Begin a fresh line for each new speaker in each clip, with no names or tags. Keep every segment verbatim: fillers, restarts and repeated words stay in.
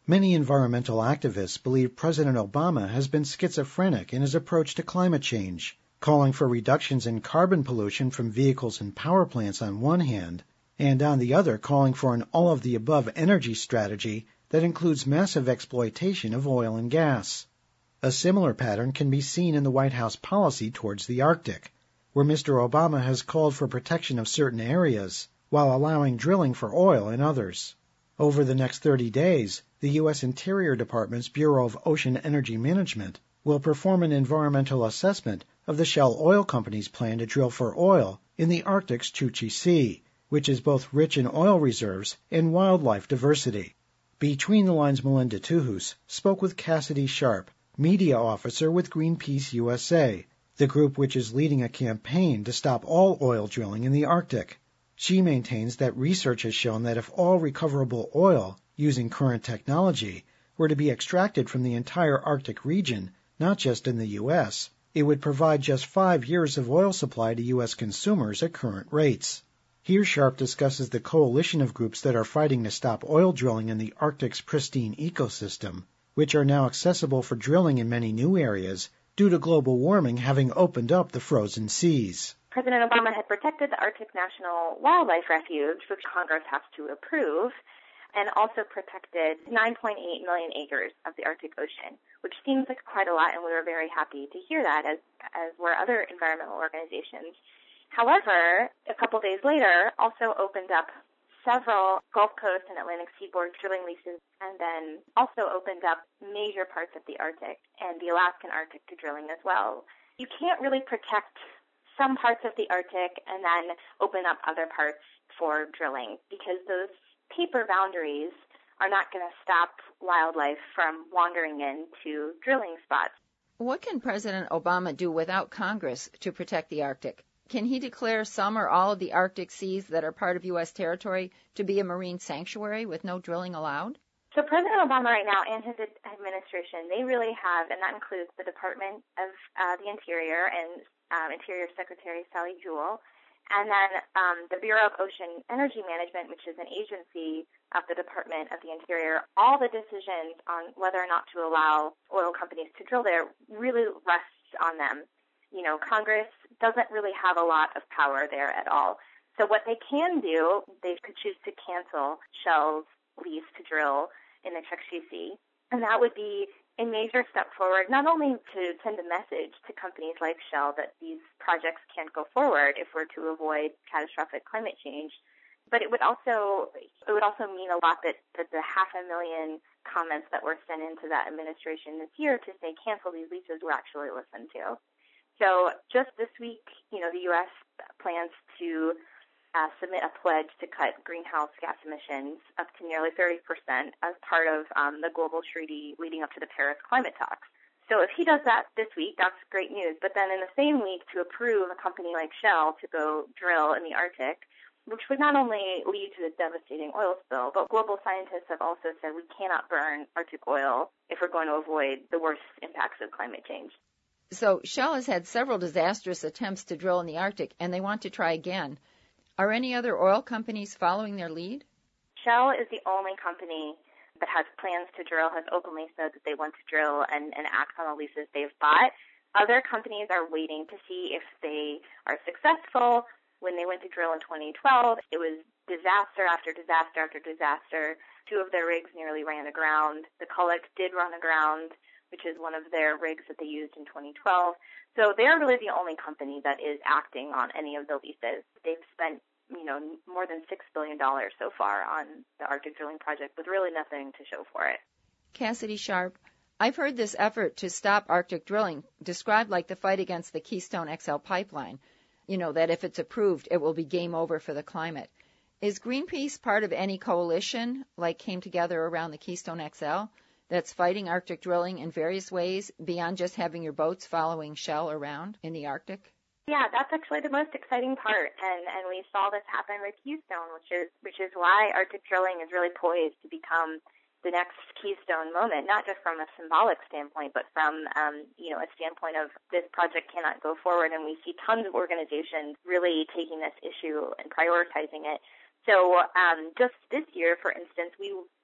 Many environmental activists believe President Obama has been schizophrenic in his approach to climate change, calling for reductions in carbon pollution from vehicles and power plants on one hand, and on the other calling for an all-of-the-above energy strategy that includes massive exploitation of oil and gas. A similar pattern can be seen in the White House policy towards the Arctic, where Mister Obama has called for protection of certain areas while allowing drilling for oil in others. Over the next thirty days, the U S Interior Department's Bureau of Ocean Energy Management will perform an environmental assessment of the Shell Oil Company's plan to drill for oil in the Arctic's Chukchi Sea, which is both rich in oil reserves and wildlife diversity. Between the Lines Melinda Tuhus spoke with Cassidy Sharp, media officer with Greenpeace U S A, the group which is leading a campaign to stop all oil drilling in the Arctic. She maintains that research has shown that if all recoverable oil, using current technology, were to be extracted from the entire Arctic region, not just in the U S, it would provide just five years of oil supply to U S consumers at current rates. Here Sharp discusses the coalition of groups that are fighting to stop oil drilling in the Arctic's pristine ecosystem, which are now accessible for drilling in many new areas due to global warming having opened up the frozen seas.
President Obama had protected the Arctic National Wildlife Refuge, which Congress has to approve, and also protected nine point eight million acres of the Arctic Ocean, which seems like quite a lot, and we were very happy to hear that, as, as were other environmental organizations. However, a couple days later, also opened up several Gulf Coast and Atlantic seaboard drilling leases, and then also opened up major parts of the Arctic and the Alaskan Arctic to drilling as well. You can't really protect some parts of the Arctic and then open up other parts for drilling, because those paper boundaries are not going to stop wildlife from wandering into drilling spots.
What can President Obama do without Congress to protect the Arctic? Can he declare some or all of the Arctic seas that are part of U S territory to be a marine sanctuary with no drilling allowed?
So President Obama right now and his administration, they really have, and that includes the Department of uh, the Interior and um, Interior Secretary Sally Jewell, and then um, the Bureau of Ocean Energy Management, which is an agency of the Department of the Interior. All the decisions on whether or not to allow oil companies to drill there really rests on them. You know, Congress doesn't really have a lot of power there at all. So what they can do, they could choose to cancel Shell's lease to drill in the Chukchi Sea, and that would be a major step forward, not only to send a message to companies like Shell that these projects can't go forward if we're to avoid catastrophic climate change, but it would also it would also mean a lot that, that the half a million comments that were sent into that administration this year to say cancel these leases were actually listened to. So just this week, you know, the U S plans to uh, submit a pledge to cut greenhouse gas emissions up to nearly thirty percent as part of um, the global treaty leading up to the Paris climate talks. So if he does that this week, that's great news. But then in the same week, to approve a company like Shell to go drill in the Arctic, which would not only lead to the devastating oil spill, but global scientists have also said we cannot burn Arctic oil if we're going to avoid the worst impacts of climate change.
So Shell has had several disastrous attempts to drill in the Arctic, and they want to try again. Are any other oil companies following their lead?
Shell is the only company that has plans to drill, has openly said that they want to drill and, and act on the leases they've bought. Other companies are waiting to see if they are successful. When they went to drill in twenty twelve, it was disaster after disaster after disaster. Two of their rigs nearly ran aground. The Culloch did run aground, which is one of their rigs that they used in twenty twelve. So they're really the only company that is acting on any of the leases. They've spent, you know, more than six billion dollars so far on the Arctic drilling project with really nothing to show for it.
Cassidy Sharp, I've heard this effort to stop Arctic drilling described like the fight against the Keystone X L pipeline. You know, that if it's approved, it will be game over for the climate. Is Greenpeace part of any coalition like came together around the Keystone X L that's fighting Arctic drilling in various ways beyond just having your boats following Shell around in the Arctic?
Yeah, that's actually the most exciting part, and, and we saw this happen with Keystone, which is which is why Arctic drilling is really poised to become the next Keystone moment, not just from a symbolic standpoint, but from um, you know a standpoint of this project cannot go forward, and we see tons of organizations really taking this issue and prioritizing it. So um, just this year, for instance, we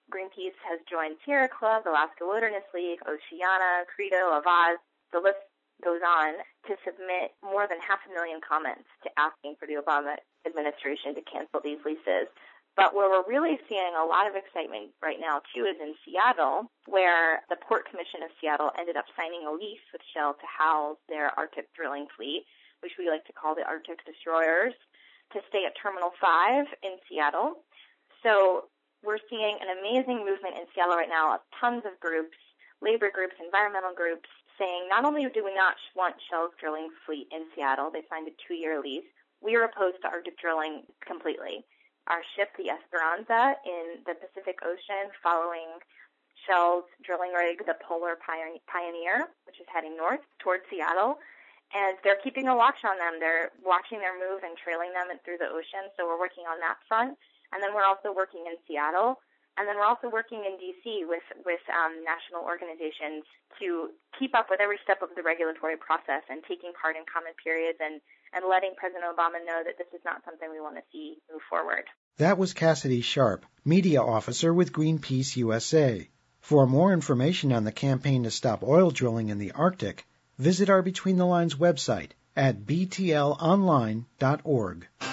Greenpeace has joined Sierra Club, Alaska Wilderness League, Oceana, Credo, Avaz, the list goes on, to submit more than half a million comments to asking for the Obama administration to cancel these leases. But where we're really seeing a lot of excitement right now, too, is in Seattle, where the Port Commission of Seattle ended up signing a lease with Shell to house their Arctic drilling fleet, which we like to call the Arctic Destroyers, to stay at Terminal five in Seattle. So we're seeing an amazing movement in Seattle right now of tons of groups, labor groups, environmental groups, saying not only do we not want Shell's drilling fleet in Seattle, they signed a two-year lease, we are opposed to Arctic drilling completely. Our ship, the Esperanza, in the Pacific Ocean, following Shell's drilling rig, the Polar Pioneer, which is heading north towards Seattle, and they're keeping a watch on them. They're watching their move and trailing them through the ocean, so we're working on that front. And then we're also working in Seattle. And then we're also working in D C with, with um, national organizations to keep up with every step of the regulatory process and taking part in comment periods and, and letting President Obama know that this is not something we want to see move forward.
That was Cassidy Sharp, Media Officer with Greenpeace U S A. For more information on the campaign to stop oil drilling in the Arctic, visit our Between the Lines website at b t l online dot org.